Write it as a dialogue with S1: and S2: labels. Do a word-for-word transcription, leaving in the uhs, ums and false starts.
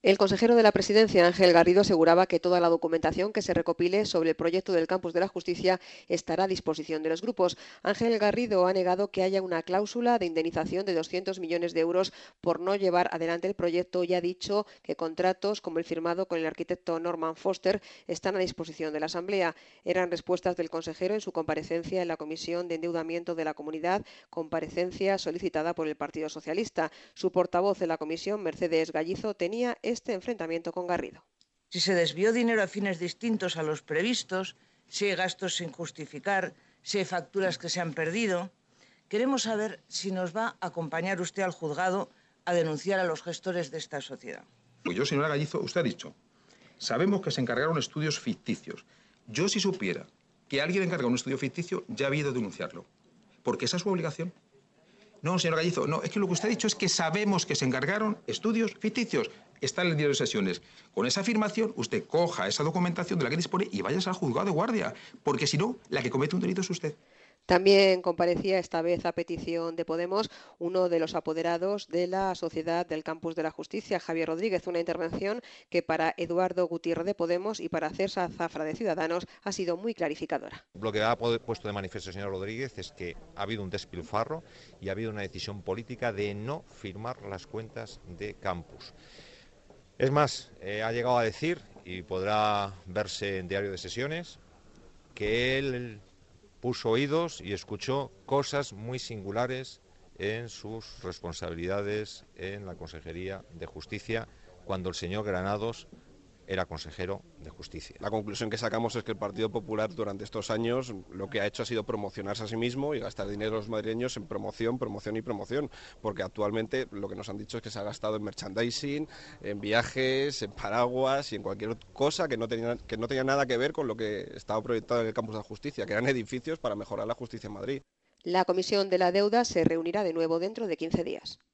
S1: El consejero de la Presidencia, Ángel Garrido, aseguraba que toda la documentación que se recopile sobre el proyecto del Campus de la Justicia estará a disposición de los grupos. Ángel Garrido ha negado que haya una cláusula de indemnización de doscientos millones de euros por no llevar adelante el proyecto y ha dicho que contratos como el firmado con el arquitecto Norman Foster están a disposición de la Asamblea. Eran respuestas del consejero en su comparecencia en la Comisión de Endeudamiento de la Comunidad, comparecencia solicitada por el Partido Socialista. Su portavoz en la comisión, Mercedes Gallizo, tenía este enfrentamiento con Garrido.
S2: Si se desvió dinero a fines distintos a los previstos, si hay gastos sin justificar, si hay facturas que se han perdido, queremos saber si nos va a acompañar usted al juzgado a denunciar a los gestores de esta sociedad.
S3: Pues yo, señora Gallizo, usted ha dicho, sabemos que se encargaron estudios ficticios. Yo, si supiera que alguien encarga un estudio ficticio, ya había ido a denunciarlo, porque esa es su obligación. No, señor Gallizo, no, es que lo que usted ha dicho es que sabemos que se encargaron estudios ficticios. Está en el diario de sesiones. Con esa afirmación, usted coja esa documentación de la que dispone y vaya al juzgado de guardia, porque si no, la que comete un delito es usted.
S1: También comparecía, esta vez a petición de Podemos, uno de los apoderados de la Sociedad del Campus de la Justicia, Javier Rodríguez, una intervención que para Eduardo Gutiérrez de Podemos y para César Zafra de Ciudadanos ha sido muy clarificadora.
S4: Lo que ha puesto de manifiesto el señor Rodríguez es que ha habido un despilfarro y ha habido una decisión política de no firmar las cuentas de Campus. Es más, eh, ha llegado a decir, y podrá verse en diario de sesiones, que él puso oídos y escuchó cosas muy singulares en sus responsabilidades en la Consejería de Justicia cuando el señor Granados era consejero de Justicia.
S5: La conclusión que sacamos es que el Partido Popular durante estos años lo que ha hecho ha sido promocionarse a sí mismo y gastar dinero de los madrileños en promoción, promoción y promoción, porque actualmente lo que nos han dicho es que se ha gastado en merchandising, en viajes, en paraguas y en cualquier cosa que no tenía, que no tenía nada que ver con lo que estaba proyectado en el Campus de la Justicia, que eran edificios para mejorar la justicia en Madrid.
S1: La Comisión de la Deuda se reunirá de nuevo dentro de quince días.